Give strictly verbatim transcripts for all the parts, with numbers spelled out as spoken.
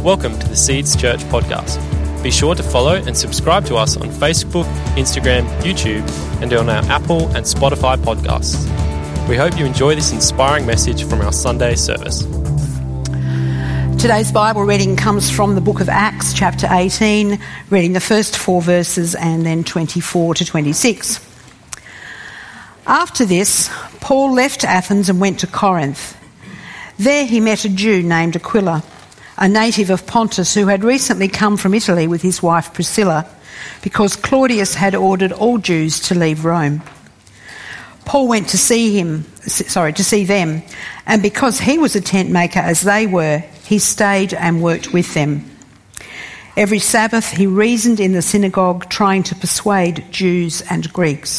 Welcome to the Seeds Church podcast. Be sure to follow and subscribe to us on Facebook, Instagram, YouTube, and on our Apple and Spotify podcasts. We hope you enjoy this inspiring message from our Sunday service. Today's Bible reading comes from the book of Acts, chapter eighteen, reading the first four verses and then twenty-four to twenty-six. After this, Paul left Athens and went to Corinth. There he met a Jew named Aquila, a native of Pontus who had recently come from Italy with his wife Priscilla, because Claudius had ordered all Jews to leave Rome. Paul went to see him, sorry, to see them, and because he was a tent maker as they were, he stayed and worked with them. Every Sabbath he reasoned in the synagogue, trying to persuade Jews and Greeks.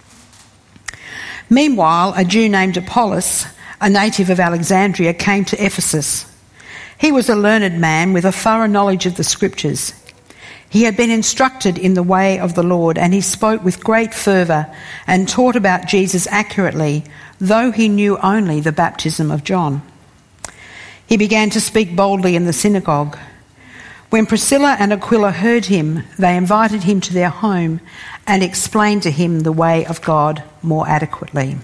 Meanwhile, a Jew named Apollos, a native of Alexandria, came to Ephesus. He was a learned man with a thorough knowledge of the Scriptures. He had been instructed in the way of the Lord, and he spoke with great fervour and taught about Jesus accurately, though he knew only the baptism of John. He began to speak boldly in the synagogue. When Priscilla and Aquila heard him, they invited him to their home and explained to him the way of God more adequately.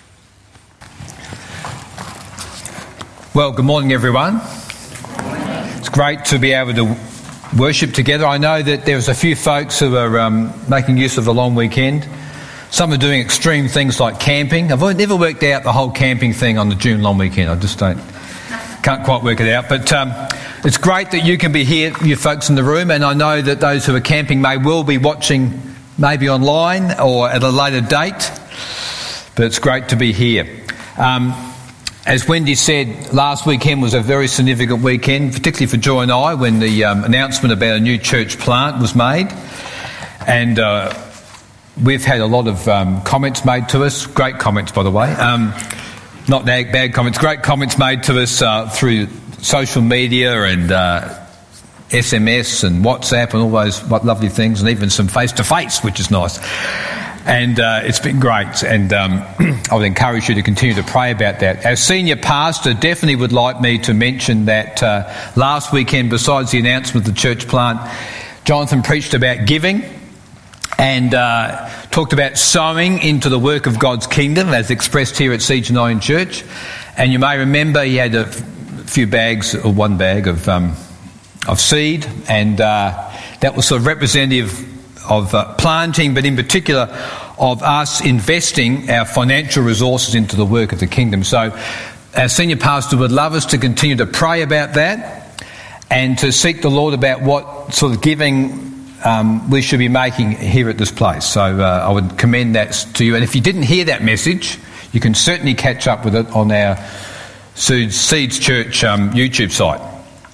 Well, good morning, everyone. It's great to be able to worship together. I know that there's a few folks who are um, making use of the long weekend. Some are doing extreme things like camping. I've never worked out the whole camping thing on the June long weekend. I just don't, can't quite work it out. But um, it's great that you can be here, you folks in the room, and I know that those who are camping may well be watching maybe online or at a later date. But it's great to be here. Um, As Wendy said, last weekend was a very significant weekend, particularly for Joy and I, when the um, announcement about a new church plant was made. And uh, we've had a lot of um, comments made to us, great comments, by the way. Um, not bad, bad comments, great comments made to us uh, through social media and uh, S M S and WhatsApp and all those lovely things, and even some face-to-face, which is nice. And uh, it's been great, and um, I would encourage you to continue to pray about that. Our senior pastor definitely would like me to mention that uh, last weekend, besides the announcement of the church plant, Jonathan preached about giving and uh, talked about sowing into the work of God's kingdom, as expressed here at Seeds Uniting Church. And you may remember he had a few bags, or one bag of um, of seed, and uh, that was sort of representative of uh, planting, but in particular of us investing our financial resources into the work of the kingdom. So our senior pastor would love us to continue to pray about that and to seek the Lord about what sort of giving um, we should be making here at this place. So uh, I would commend that to you. And if you didn't hear that message, you can certainly catch up with it on our Seeds Church um, YouTube site.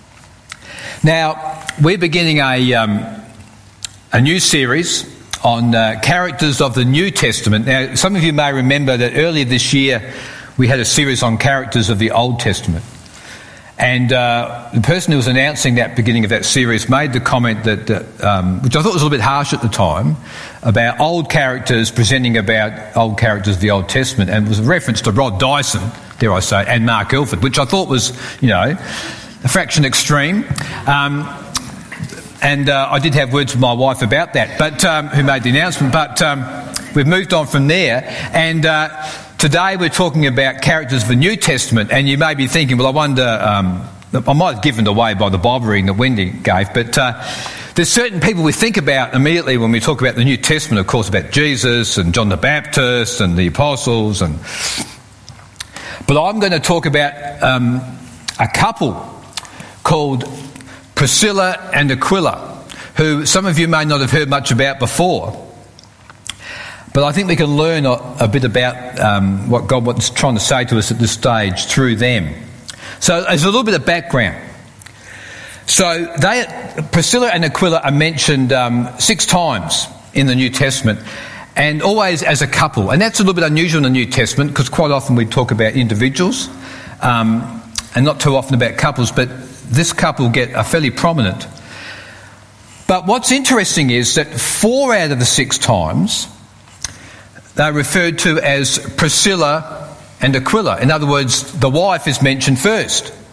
Now, we're beginning a... Um, a new series on uh, characters of the New Testament. Now, some of you may remember that earlier this year we had a series on characters of the Old Testament. And uh, the person who was announcing that beginning of that series made the comment that, that um, which I thought was a little bit harsh at the time, about old characters presenting about old characters of the Old Testament, and it was a reference to Rod Dyson, dare I say, and Mark Ilford, which I thought was, you know, a fraction extreme. Um, And uh, I did have words with my wife about that, but um, who made the announcement. But um, we've moved on from there. And uh, today we're talking about characters of the New Testament. And you may be thinking, well, I wonder, um, I might have given it away by the Bible reading that Wendy gave, but uh, there's certain people we think about immediately when we talk about the New Testament, of course, about Jesus and John the Baptist and the apostles. And But I'm going to talk about um, a couple called Priscilla and Aquila, who some of you may not have heard much about before. But I think we can learn a, a bit about um, what God was trying to say to us at this stage through them. So there's a little bit of background. So they, Priscilla and Aquila are mentioned um, six times in the New Testament, and always as a couple. And that's a little bit unusual in the New Testament, because quite often we talk about individuals um, and not too often about couples, but this couple get a fairly prominent. But what's interesting is that four out of the six times they're referred to as Priscilla and Aquila. In other words, the wife is mentioned first.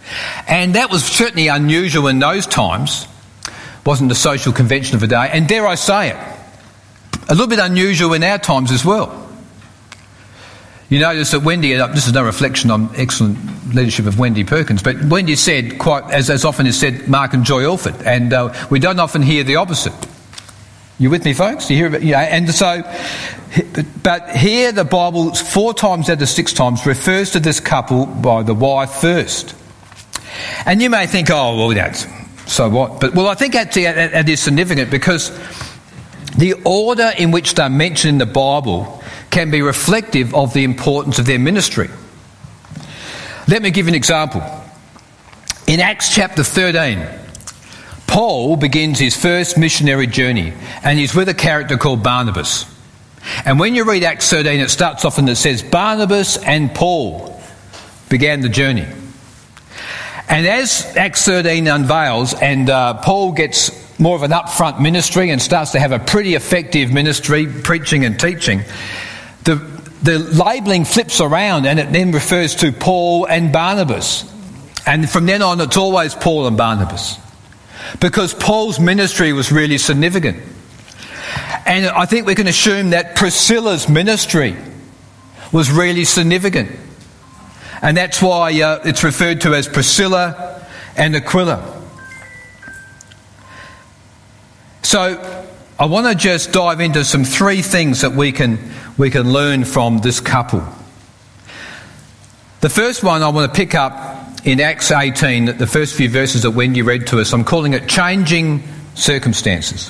And that was certainly unusual in those times. Wasn't the social convention of the day. And dare I say it, a little bit unusual in our times as well. You notice that Wendy, this is no reflection on excellent leadership of Wendy Perkins, but Wendy said, quite as, as often is said, Mark and Joy Ilford, and uh, we don't often hear the opposite. You with me, folks? You hear about, yeah, and so, but here the Bible, four times out of six times, refers to this couple by the wife first. And you may think, oh, well, that's, so what? But, well, I think actually that, that is significant because the order in which they're mentioned in the Bible can be reflective of the importance of their ministry. Let me give you an example. In Acts chapter thirteen, Paul begins his first missionary journey, and he's with a character called Barnabas. And when you read Acts thirteen, it starts off and it says, Barnabas and Paul began the journey. And as Acts thirteen unveils, and uh, Paul gets more of an upfront ministry and starts to have a pretty effective ministry, preaching and teaching, the, the labelling flips around and it then refers to Paul and Barnabas. And from then on, it's always Paul and Barnabas. Because Paul's ministry was really significant. And I think we can assume that Priscilla's ministry was really significant. And that's why uh, it's referred to as Priscilla and Aquila. So I want to just dive into some three things that we can we can learn from this couple. The first one I want to pick up in Acts eighteen, the first few verses that Wendy read to us. I'm calling it Changing Circumstances.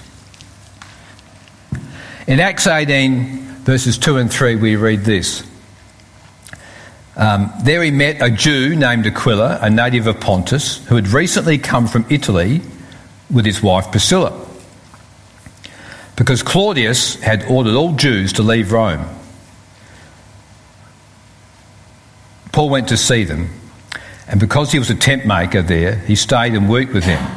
In Acts eighteen, verses two and three, we read this. Um, there he met a Jew named Aquila, a native of Pontus, who had recently come from Italy with his wife Priscilla, because Claudius had ordered all Jews to leave Rome. Paul went to see them, and because he was a tent maker there, he stayed and worked with them.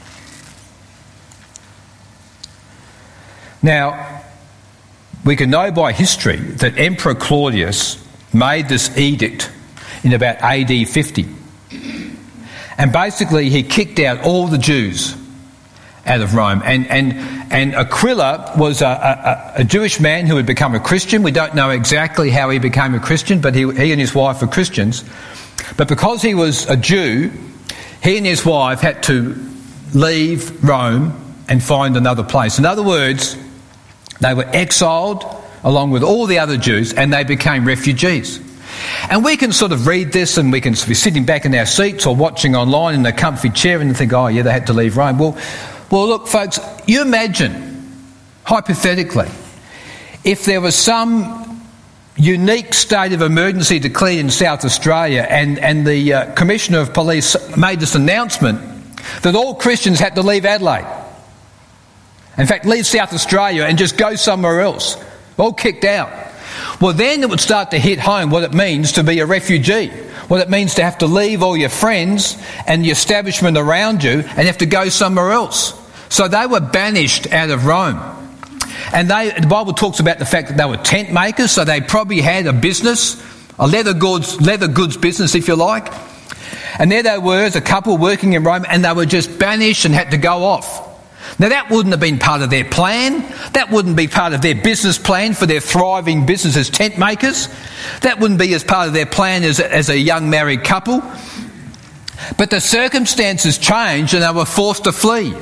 Now, we can know by history that Emperor Claudius made this edict in about A D fifty. And basically he kicked out all the Jews out of Rome. And and, and Aquila was a, a, a Jewish man who had become a Christian. We don't know exactly how he became a Christian, but he, he and his wife were Christians. But because he was a Jew, he and his wife had to leave Rome and find another place. In other words, they were exiled along with all the other Jews, and they became refugees. And we can sort of read this and we can be sitting back in our seats or watching online in a comfy chair and think, oh yeah, they had to leave Rome. Well, well, look, folks, you imagine, hypothetically, if there was some unique state of emergency declared in South Australia and, and the uh, Commissioner of Police made this announcement that all Christians had to leave Adelaide. In fact, leave South Australia and just go somewhere else. All kicked out. Well, then it would start to hit home what it means to be a refugee, what it means to have to leave all your friends and the establishment around you and have to go somewhere else. So they were banished out of Rome. And they, the Bible talks about the fact that they were tent makers, so they probably had a business, a leather goods, leather goods business, if you like. And there they were as a couple working in Rome, and they were just banished and had to go off. Now that wouldn't have been part of their plan. That wouldn't be part of their business plan for their thriving business as tent makers. That wouldn't be as part of their plan as, as a young married couple. But the circumstances changed and they were forced to flee.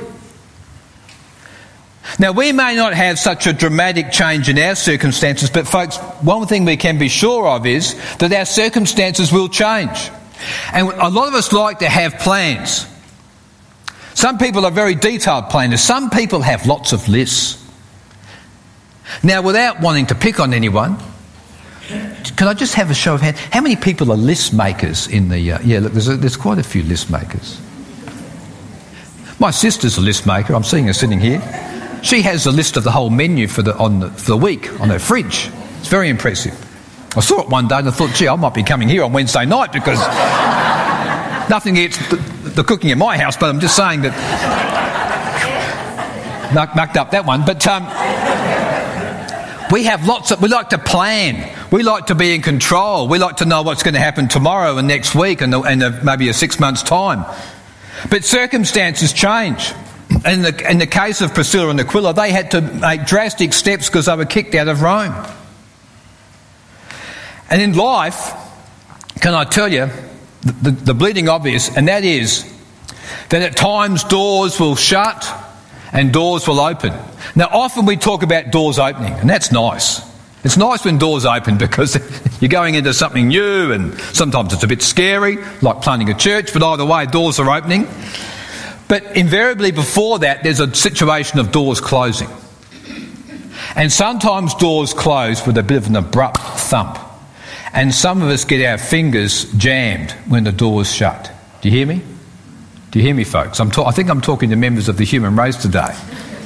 Now we may not have such a dramatic change in our circumstances, but folks, one thing we can be sure of is that our circumstances will change. And a lot of us like to have plans. Some people are very detailed planners. Some people have lots of lists. Now, without wanting to pick on anyone, can I just have a show of hands? How many people are list makers in the... Uh, yeah, look, there's, a, there's quite a few list makers. My sister's a list maker. I'm seeing her sitting here. She has a list of the whole menu for the, on the, for the week on her fridge. It's very impressive. I saw it one day and I thought, gee, I might be coming here on Wednesday night because nothing against the, the cooking in my house, but I'm just saying that... Mucked up that one. But um, We have lots of, we like to plan. We like to be in control. We like to know what's going to happen tomorrow and next week and, and maybe a six months' time. But circumstances change. In the, in the case of Priscilla and Aquila, they had to make drastic steps because they were kicked out of Rome. And in life, can I tell you, the, the, the bleeding obvious, and that is that at times doors will shut and doors will open. Now, often we talk about doors opening, and that's nice. It's nice when doors open because you're going into something new, and sometimes it's a bit scary, like planting a church, but either way, doors are opening. But invariably before that, there's a situation of doors closing. And sometimes doors close with a bit of an abrupt thump. And some of us get our fingers jammed when the door's shut. Do you hear me? Do you hear me, folks? I'm ta- I think I'm talking to members of the human race today.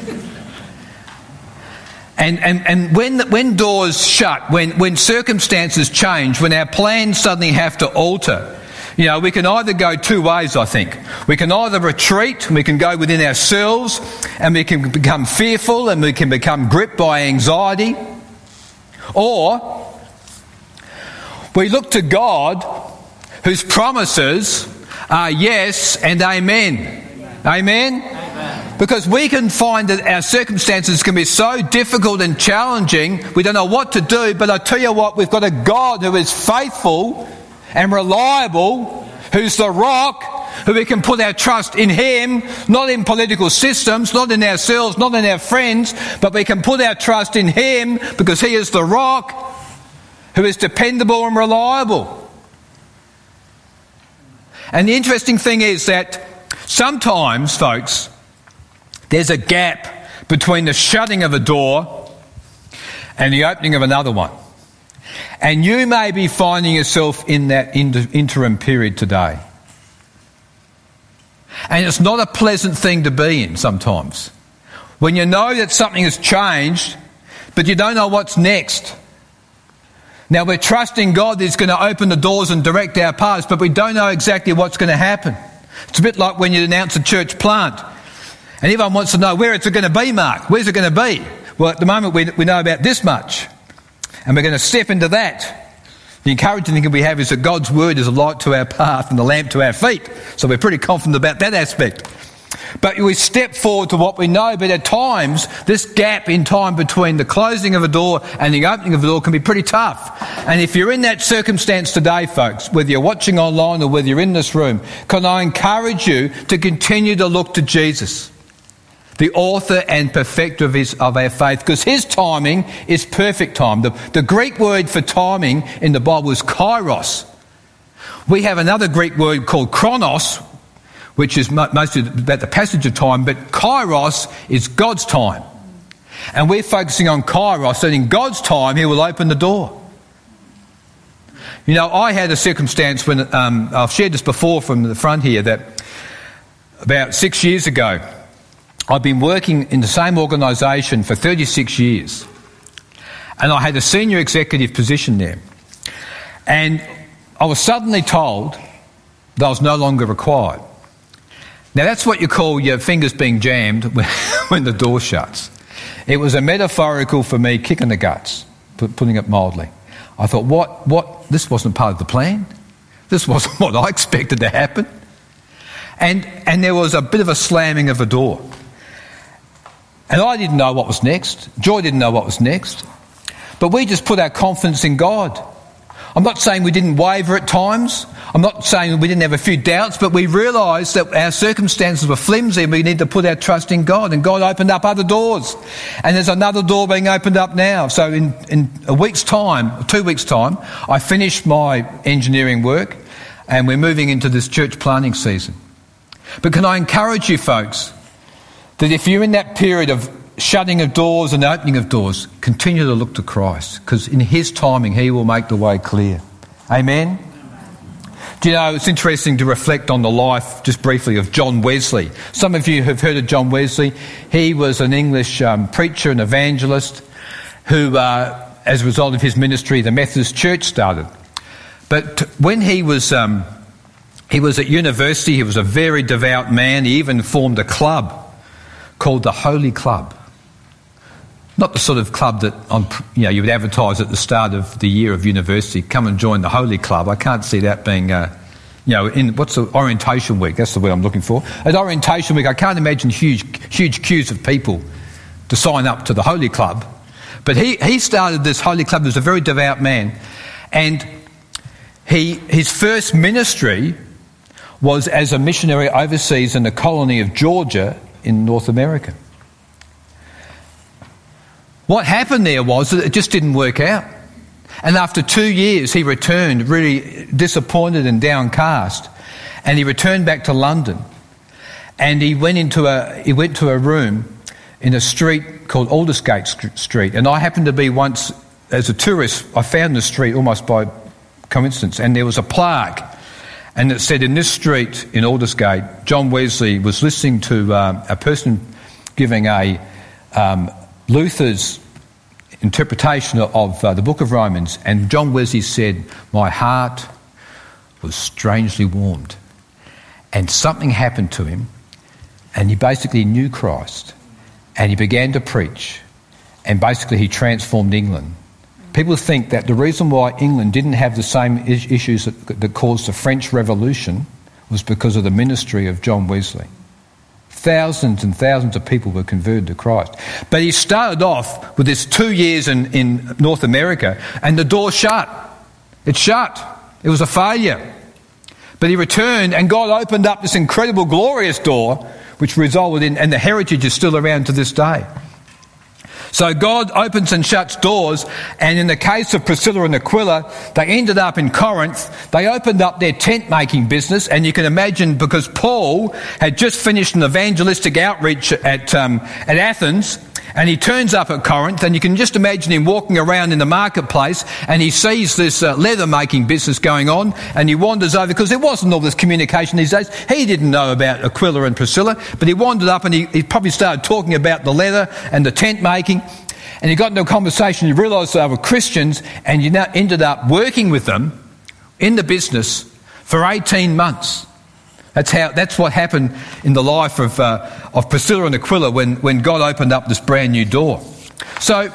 And and, and when when doors shut, when, when circumstances change, when our plans suddenly have to alter, you know, we can either go two ways, I think. We can either retreat, and we can go within ourselves, and we can become fearful, and we can become gripped by anxiety. Or we look to God, whose promises are yes and amen. Amen? Amen? Because we can find that our circumstances can be so difficult and challenging, we don't know what to do, but I tell you what, we've got a God who is faithful and reliable, who's the rock, who we can put our trust in Him, not in political systems, not in ourselves, not in our friends, but we can put our trust in Him because He is the rock, who is dependable and reliable. And the interesting thing is that sometimes, folks, there's a gap between the shutting of a door and the opening of another one. And you may be finding yourself in that inter- interim period today. And it's not a pleasant thing to be in sometimes. When you know that something has changed, but you don't know what's next. Now, we're trusting God that He's going to open the doors and direct our paths, but we don't know exactly what's going to happen. It's a bit like when you announce a church plant, and everyone wants to know, where is it going to be, Mark? Where's it going to be? Well, at the moment, we, we know about this much, and we're going to step into that. The encouraging thing we have is that God's word is a light to our path and a lamp to our feet, so we're pretty confident about that aspect. But we step forward to what we know, but at times, this gap in time between the closing of a door and the opening of a door can be pretty tough. And if you're in that circumstance today, folks, whether you're watching online or whether you're in this room, can I encourage you to continue to look to Jesus, the author and perfecter of, his, of our faith, because His timing is perfect time. The, the Greek word for timing in the Bible is kairos. We have another Greek word called chronos, which is mostly about the passage of time, but kairos is God's time. And we're focusing on kairos, that in God's time He will open the door. You know, I had a circumstance when, um, I've shared this before from the front here, that about six years ago, I've been working in the same organisation for thirty-six years. And I had a senior executive position there. And I was suddenly told that I was no longer required. Now, that's what you call your fingers being jammed when, when the door shuts. It was a metaphorical for me kick in the guts, putting it mildly. I thought, what, what, this wasn't part of the plan. This wasn't what I expected to happen. And, and there was a bit of a slamming of a door. And I didn't know what was next. Joy didn't know what was next. But we just put our confidence in God. I'm not saying we didn't waver at times. I'm not saying we didn't have a few doubts, but we realised that our circumstances were flimsy and we need to put our trust in God. And God opened up other doors. And there's another door being opened up now. So in, in a week's time, two weeks' time, I finished my engineering work and we're moving into this church planting season. But can I encourage you, folks, that if you're in that period of shutting of doors and opening of doors, continue to look to Christ, because in His timing He will make the way clear. Amen? Do you know, it's interesting to reflect on the life, just briefly, of John Wesley. Some of you have heard of John Wesley. He was an English um, preacher and evangelist who, uh, as a result of his ministry, the Methodist Church started. But when he was um, he was at university, he was a very devout man. He even formed a club called the Holy Club. not the sort of club that on, you know, you would advertise at the start of the year of university, come and join the Holy Club. I can't see that being, uh, you know, in what's the orientation week? That's the word I'm looking for. At orientation week, I can't imagine huge, huge queues of people to sign up to the Holy Club. But he, he started this Holy Club. He was a very devout man, and he his first ministry was as a missionary overseas in the colony of Georgia in North America. What happened there was that it just didn't work out. And after two years, he returned really disappointed and downcast. And he returned back to London. And he went into a he went to a room in a street called Aldersgate Street. And I happened to be once, as a tourist, I found the street almost by coincidence. And there was a plaque. And it said, in this street in Aldersgate, John Wesley was listening to um, a person giving a... Um, Luther's interpretation of uh, the book of Romans, and John Wesley said, my heart was strangely warmed. And something happened to him, and he basically knew Christ, and he began to preach, and basically he transformed England. People think that the reason why England didn't have the same is- issues that, that caused the French Revolution was because of the ministry of John Wesley. Thousands and thousands of people were converted to Christ. But he started off with this two years in, in North America, and the door shut. It shut. It was a failure. But he returned, and God opened up this incredible, glorious door, which resulted in, and the heritage is still around to this day. So God opens and shuts doors, and in the case of Priscilla and Aquila, they ended up in Corinth. They opened up their tent-making business, and you can imagine, because Paul had just finished an evangelistic outreach at um, at Athens, and he turns up at Corinth, and you can just imagine him walking around in the marketplace, and he sees this uh, leather-making business going on, and he wanders over, because there wasn't all this communication these days. He didn't know about Aquila and Priscilla, but he wandered up, and he, he probably started talking about the leather and the tent-making, and he got into a conversation. He realised they were Christians, and you now ended up working with them in the business for eighteen months. That's how. That's what happened in the life of uh, of Priscilla and Aquila when, when God opened up this brand new door. So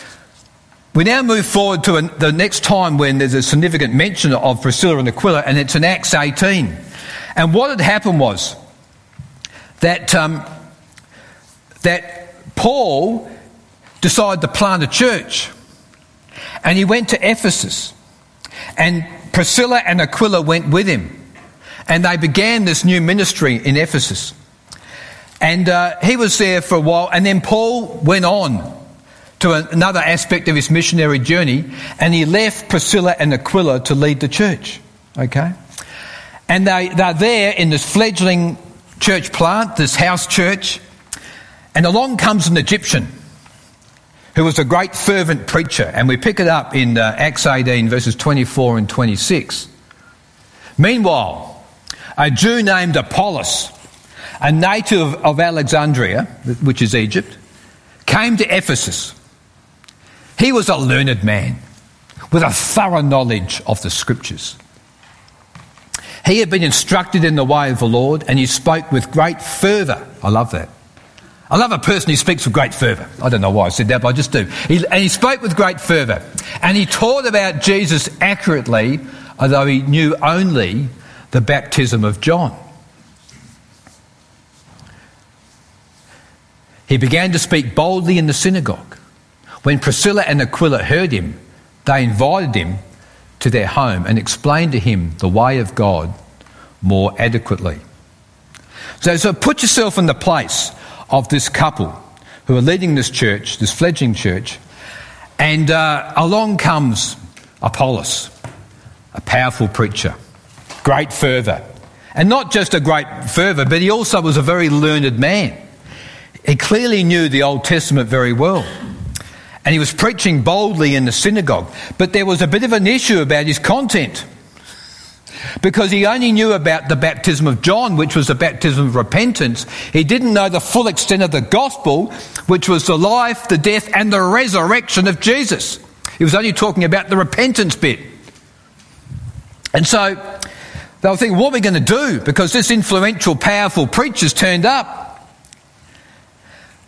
we now move forward to an, the next time when there's a significant mention of Priscilla and Aquila, and it's in Acts eighteen. And what had happened was that um, that Paul decided to plant a church, and he went to Ephesus, and Priscilla and Aquila went with him. And they began this new ministry in Ephesus. And uh, he was there for a while. And then Paul went on to a, another aspect of his missionary journey. And he left Priscilla and Aquila to lead the church. Okay? And they, they're there in this fledgling church plant, this house church. And along comes an Egyptian who was a great fervent preacher. And we pick it up in uh, Acts eighteen, verses twenty-four and twenty-six. Meanwhile, a Jew named Apollos, a native of Alexandria, which is Egypt, came to Ephesus. He was a learned man with a thorough knowledge of the Scriptures. He had been instructed in the way of the Lord, and he spoke with great fervour. I love that. I love a person who speaks with great fervour. I don't know why I said that, but I just do. He, and he spoke with great fervour. And he taught about Jesus accurately, although he knew only the baptism of John. He began to speak boldly in the synagogue. When Priscilla and Aquila heard him, they invited him to their home and explained to him the way of God more adequately. So, so put yourself in the place of this couple who are leading this church, this fledgling church, and uh, along comes Apollos, a powerful preacher. Great fervour. And not just a great fervour, but he also was a very learned man. He clearly knew the Old Testament very well. And he was preaching boldly in the synagogue. But there was a bit of an issue about his content, because he only knew about the baptism of John, which was the baptism of repentance. He didn't know the full extent of the gospel, which was the life, the death and the resurrection of Jesus. He was only talking about the repentance bit. And so they were thinking, what are we going to do? Because this influential, powerful preacher's turned up.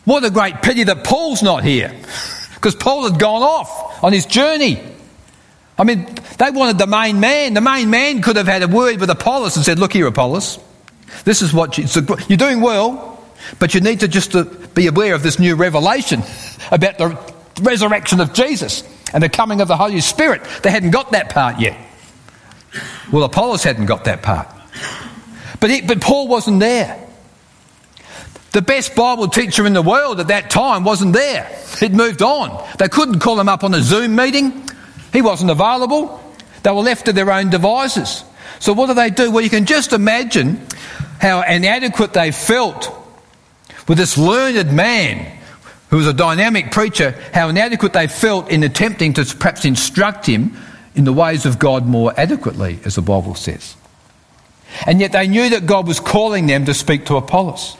What a great pity that Paul's not here, because Paul had gone off on his journey. I mean, they wanted the main man. The main man could have had a word with Apollos and said, look here, Apollos, this is what you, you're doing well, but you need to just to be aware of this new revelation about the resurrection of Jesus and the coming of the Holy Spirit. They hadn't got that part yet. Well, Apollos hadn't got that part. But, he, but Paul wasn't there. The best Bible teacher in the world at that time wasn't there. He'd moved on. They couldn't call him up on a Zoom meeting. He wasn't available. They were left to their own devices. So what do they do? Well, you can just imagine how inadequate they felt with this learned man who was a dynamic preacher, how inadequate they felt in attempting to perhaps instruct him in the ways of God more adequately, as the Bible says. And yet they knew that God was calling them to speak to Apollos.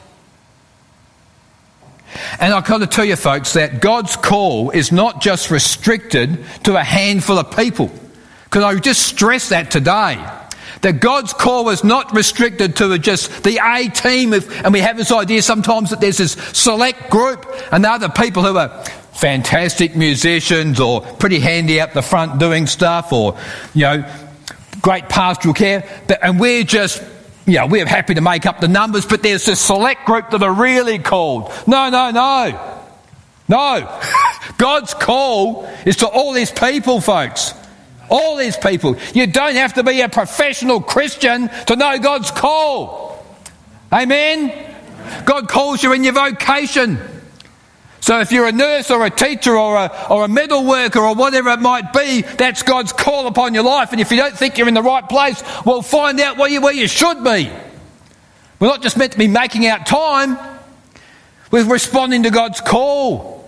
And I've got to tell you, folks, that God's call is not just restricted to a handful of people. Because I just stress that today. That God's call is not restricted to just the A team. Of, and we have this idea sometimes that there's this select group and other people who are fantastic musicians or pretty handy out the front doing stuff, or, you know, great pastoral care. But, and we're just... Yeah, we're happy to make up the numbers, but there's a select group that are really called. No, no, no. No. God's call is to all these people, folks. All these people. You don't have to be a professional Christian to know God's call. Amen? God calls you in your vocation. So if you're a nurse or a teacher or a, or a metal worker or whatever it might be, that's God's call upon your life. And if you don't think you're in the right place, well, find out where you, where you should be. We're not just meant to be making out time. We're responding to God's call.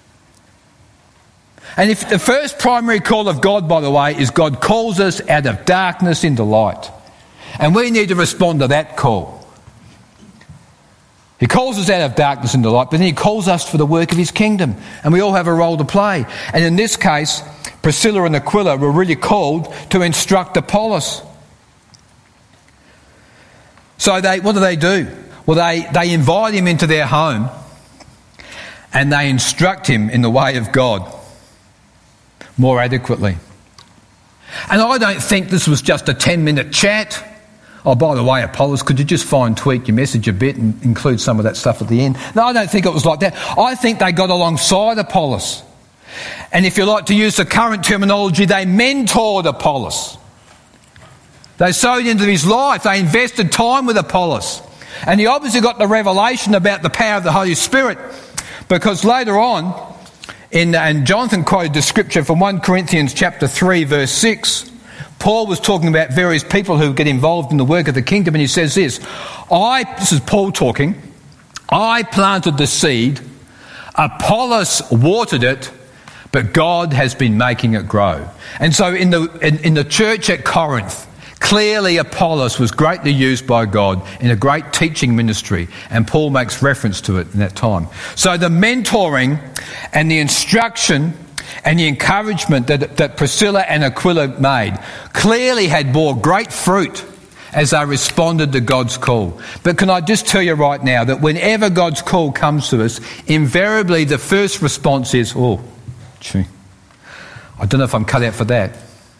And if the first primary call of God, by the way, is God calls us out of darkness into light. And we need to respond to that call. He calls us out of darkness into light, but then he calls us for the work of his kingdom. And we all have a role to play. And in this case, Priscilla and Aquila were really called to instruct Apollos. So they, what do they do? Well, they, they invite him into their home and they instruct him in the way of God more adequately. And I don't think this was just a ten-minute chat. Oh, by the way, Apollos, could you just fine tweak your message a bit and include some of that stuff at the end? No, I don't think it was like that. I think they got alongside Apollos. And if you like to use the current terminology, they mentored Apollos. They sowed into his life. They invested time with Apollos. And he obviously got the revelation about the power of the Holy Spirit, because later on, in, and Jonathan quoted the scripture from First Corinthians chapter three, verse six, Paul was talking about various people who get involved in the work of the kingdom, and he says this, I, this is Paul talking, I planted the seed, Apollos watered it, but God has been making it grow. And so in the in, in the church at Corinth, clearly Apollos was greatly used by God in a great teaching ministry, and Paul makes reference to it in that time. So the mentoring and the instruction and the encouragement that, that Priscilla and Aquila made clearly had bore great fruit as they responded to God's call. But can I just tell you right now that whenever God's call comes to us, invariably the first response is, oh, gee, I don't know if I'm cut out for that.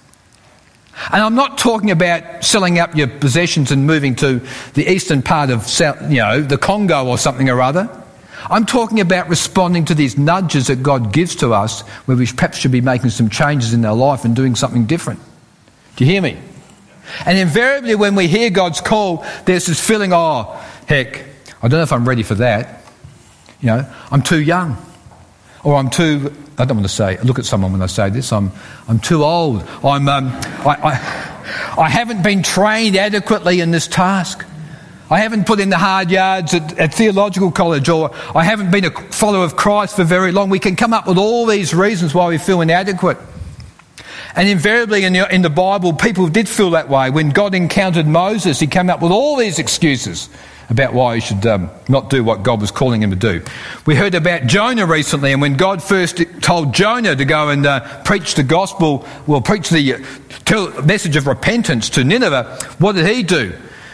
And I'm not talking about selling up your possessions and moving to the eastern part of, South, you know, the Congo or something or other. I'm talking about responding to these nudges that God gives to us, where we perhaps should be making some changes in our life and doing something different. Do you hear me? And invariably when we hear God's call, there's this feeling, oh, heck, I don't know if I'm ready for that. You know, I'm too young. Or I'm too, I don't want to say, look at someone when I say this, I'm I'm too old. I'm, um, I, I, I haven't been trained adequately in this task. I haven't put in the hard yards at, at theological college, or I haven't been a follower of Christ for very long. We can come up with all these reasons why we feel inadequate. And invariably in the, in the Bible, people did feel that way. When God encountered Moses, he came up with all these excuses about why he should um, not do what God was calling him to do. We heard about Jonah recently, and when God first told Jonah to go and uh, preach the gospel, well, preach the uh, tell, message of repentance to Nineveh, what did he do?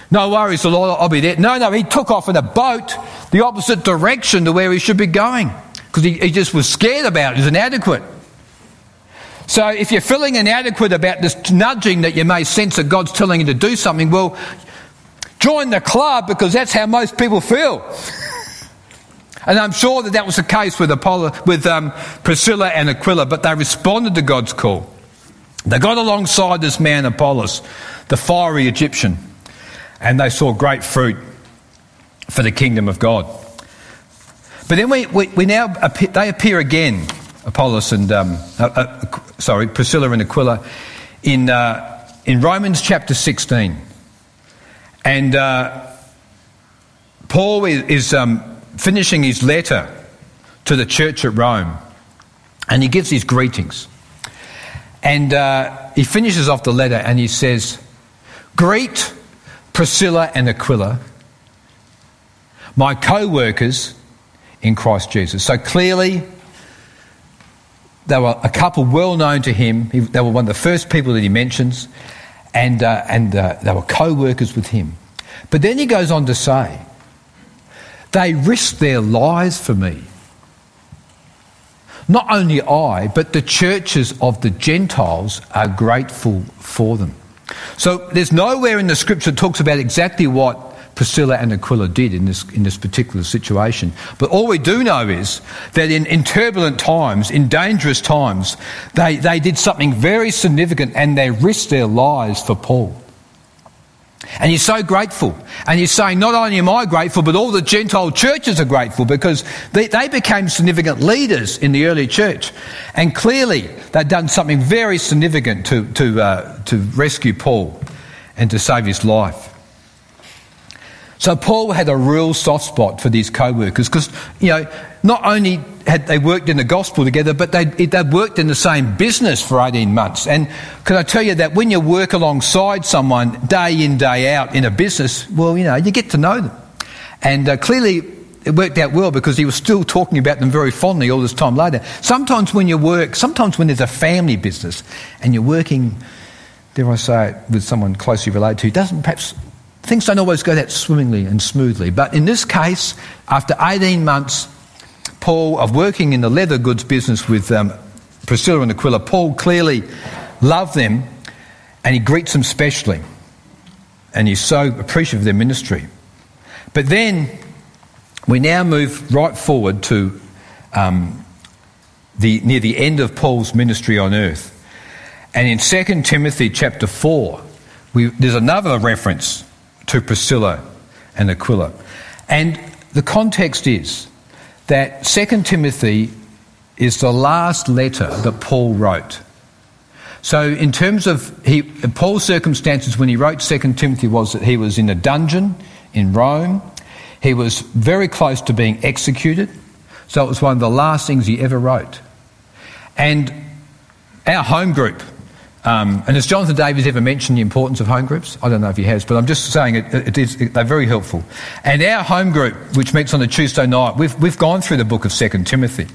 No worries, the Lord, I'll be there. No, no, he took off in a boat the opposite direction to where he should be going because he, he just was scared about it. He was inadequate. So if you're feeling inadequate about this nudging that you may sense that God's telling you to do something, well, join the club because that's how most people feel. And I'm sure that that was the case with, Apollo, with um, Priscilla and Aquila, but they responded to God's call. They got alongside this man Apollos, the fiery Egyptian, and they saw great fruit for the kingdom of God. But then we, we, we now appear, they appear again, Apollos and um, uh, uh, sorry, Priscilla and Aquila, in uh, in Romans chapter sixteen, and uh, Paul is, is um, finishing his letter to the church at Rome, and he gives his greetings, and uh, he finishes off the letter and he says, "Greet Priscilla and Aquila, my co-workers in Christ Jesus." So clearly, they were a couple well known to him. They were one of the first people that he mentions, and uh, and uh, they were co-workers with him. But then he goes on to say, they risked their lives for me. Not only I, but the churches of the Gentiles are grateful for them. So there's nowhere in the scripture that talks about exactly what Priscilla and Aquila did in this in this particular situation. But all we do know is that in, in turbulent times, in dangerous times, they, they did something very significant and they risked their lives for Paul. And he's so grateful. And he's saying, not only am I grateful, but all the Gentile churches are grateful because they, they became significant leaders in the early church. And clearly they'd done something very significant to, to, uh, to rescue Paul and to save his life. So Paul had a real soft spot for these co-workers because, you know, not only had they worked in the gospel together, but they'd, they'd worked in the same business for eighteen months. And can I tell you that when you work alongside someone day in, day out in a business, well, you know, you get to know them. And uh, clearly it worked out well because he was still talking about them very fondly all this time later. Sometimes when you work, sometimes when there's a family business and you're working, dare I say it, with someone closely related to you, doesn't perhaps... things don't always go that swimmingly and smoothly. But in this case, after eighteen months, Paul, of working in the leather goods business with um, Priscilla and Aquila, Paul clearly loved them and he greets them specially. And he's so appreciative of their ministry. But then we now move right forward to um, the near the end of Paul's ministry on earth. And in Second Timothy chapter four, we, there's another reference to Priscilla and Aquila. And the context is that Second Timothy is the last letter that Paul wrote. So in terms of he, Paul's circumstances when he wrote Second Timothy was that he was in a dungeon in Rome. He was very close to being executed. So it was one of the last things he ever wrote. And our home group, Um, and has Jonathan Davies ever mentioned the importance of home groups? I don't know if he has, but I'm just saying it, it is, it, they're very helpful. And our home group, which meets on a Tuesday night, we've, we've gone through the book of Second Timothy.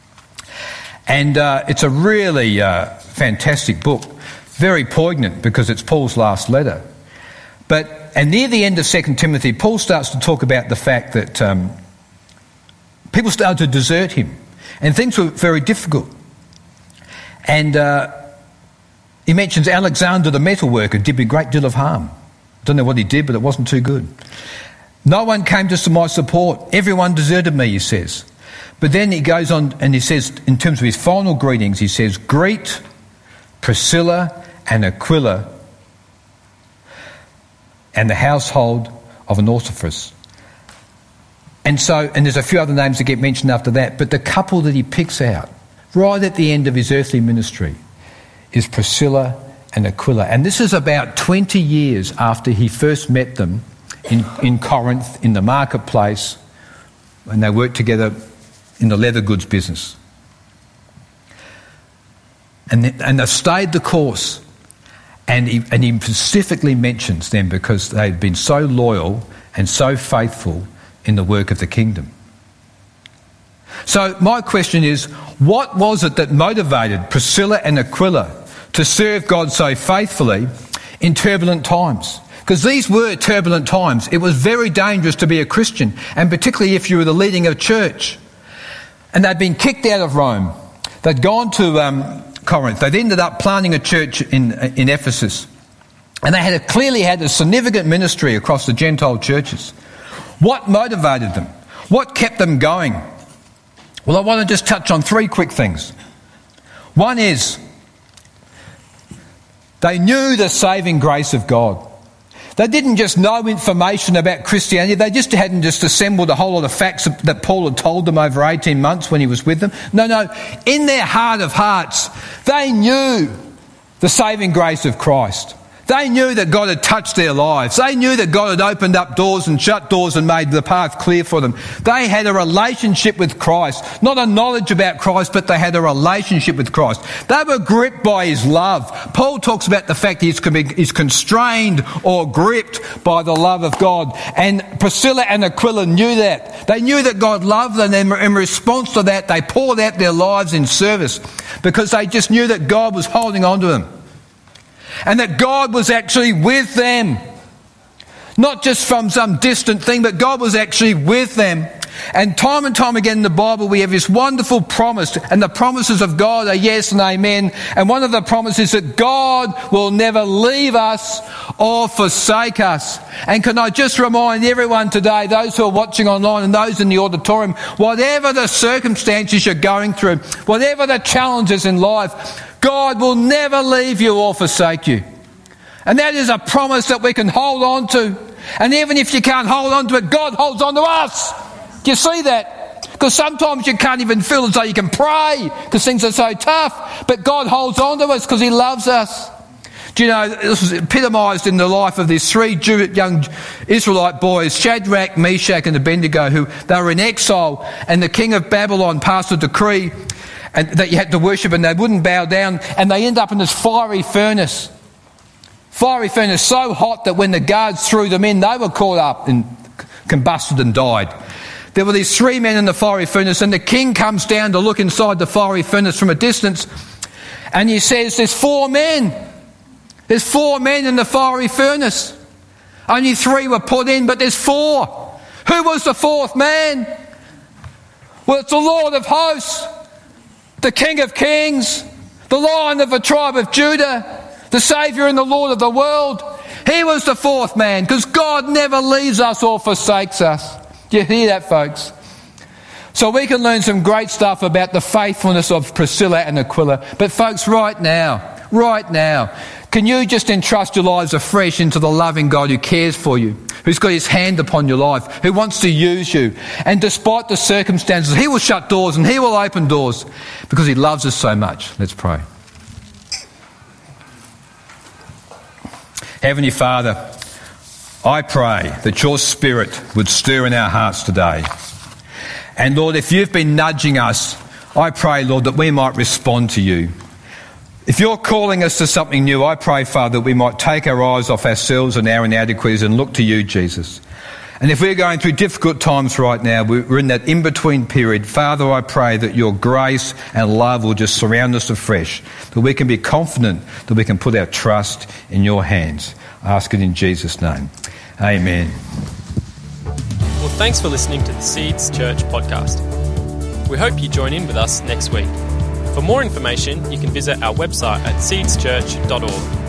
And uh, it's a really uh, fantastic book, very poignant because it's Paul's last letter. But and near the end of Second Timothy, Paul starts to talk about the fact that um, people started to desert him and things were very difficult. And... Uh, He mentions Alexander the metal worker did me a great deal of harm. Don't know what he did, but it wasn't too good. No one came to my support. Everyone deserted me, he says. But then he goes on and he says, in terms of his final greetings, he says, "Greet Priscilla and Aquila and the household of Onesiphorus." And so, and there's a few other names that get mentioned after that, but the couple that he picks out right at the end of his earthly ministry is Priscilla and Aquila. And this is about twenty years after he first met them in, in Corinth, in the marketplace, when they worked together in the leather goods business. And, they, and they've stayed the course. And he, and he specifically mentions them because they've been so loyal and so faithful in the work of the kingdom. So my question is, what was it that motivated Priscilla and Aquila to serve God so faithfully in turbulent times? Because these were turbulent times. It was very dangerous to be a Christian, and particularly if you were the leading of church. And they'd been kicked out of Rome. They'd gone to um, Corinth. They'd ended up planting a church in, in Ephesus. And they had a, clearly had a significant ministry across the Gentile churches. What motivated them? What kept them going? Well, I want to just touch on three quick things. One is, they knew the saving grace of God. They didn't just know information about Christianity. They just hadn't just assembled a whole lot of facts that Paul had told them over eighteen months when he was with them. No, no. In their heart of hearts, they knew the saving grace of Christ. They knew that God had touched their lives. They knew that God had opened up doors and shut doors and made the path clear for them. They had a relationship with Christ. Not a knowledge about Christ, but they had a relationship with Christ. They were gripped by his love. Paul talks about the fact he's constrained or gripped by the love of God. And Priscilla and Aquila knew that. They knew that God loved them, and in response to that, they poured out their lives in service because they just knew that God was holding on to them. And that God was actually with them. Not just from some distant thing, but God was actually with them. And time and time again in the Bible we have this wonderful promise. And the promises of God are yes and amen. And one of the promises is that God will never leave us or forsake us. And can I just remind everyone today, those who are watching online and those in the auditorium, whatever the circumstances you're going through, whatever the challenges in life, God will never leave you or forsake you. And that is a promise that we can hold on to. And even if you can't hold on to it, God holds on to us. Do you see that? Because sometimes you can't even feel as though you can pray because things are so tough. But God holds on to us because he loves us. Do you know, this was epitomised in the life of these three Jew, young Israelite boys, Shadrach, Meshach and Abednego, who they were in exile, and the king of Babylon passed a decree and that you had to worship, and they wouldn't bow down, and they end up in this fiery furnace. Fiery furnace so hot that when the guards threw them in, they were caught up and combusted and died. There were these three men in the fiery furnace, and the king comes down to look inside the fiery furnace from a distance, and he says, there's four men. There's four men in the fiery furnace. Only three were put in, but there's four. Who was the fourth man? Well, it's the Lord of hosts, the King of kings, the Lion of the tribe of Judah, the Saviour and the Lord of the world. He was the fourth man, because God never leaves us or forsakes us. Do you hear that, folks? So we can learn some great stuff about the faithfulness of Priscilla and Aquila. But folks, right now, right now, can you just entrust your lives afresh into the loving God who cares for you, who's got his hand upon your life, who wants to use you. And despite the circumstances, he will shut doors and he will open doors because he loves us so much. Let's pray. Heavenly Father, I pray that your Spirit would stir in our hearts today. And Lord, if you've been nudging us, I pray, Lord, that we might respond to you. If you're calling us to something new, I pray, Father, that we might take our eyes off ourselves and our inadequacies and look to you, Jesus. And if we're going through difficult times right now, we're in that in-between period, Father, I pray that your grace and love will just surround us afresh, that we can be confident that we can put our trust in your hands. I ask it in Jesus' name. Amen. Well, thanks for listening to the Seeds Church podcast. We hope you join in with us next week. For more information, you can visit our website at seeds church dot org.